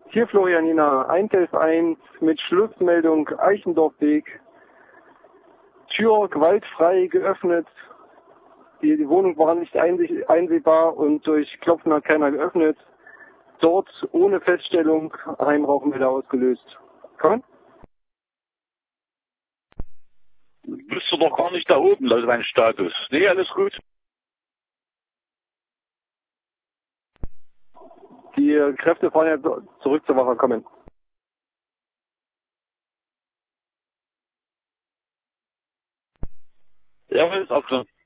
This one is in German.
Hier Florianina, 111 mit Schlussmeldung Eichendorfweg. Tür gewaltfrei geöffnet. Die Wohnung war nicht einsehbar und durch Klopfen hat keiner geöffnet. Dort ohne Feststellung Heimrauchmelder ausgelöst. Komm? Bist du doch gar nicht da oben, laut deinem Status. Nee, alles gut. Die Kräfte fahren ja zurück zur Wache, kommen. Jawohl, ist auch klar.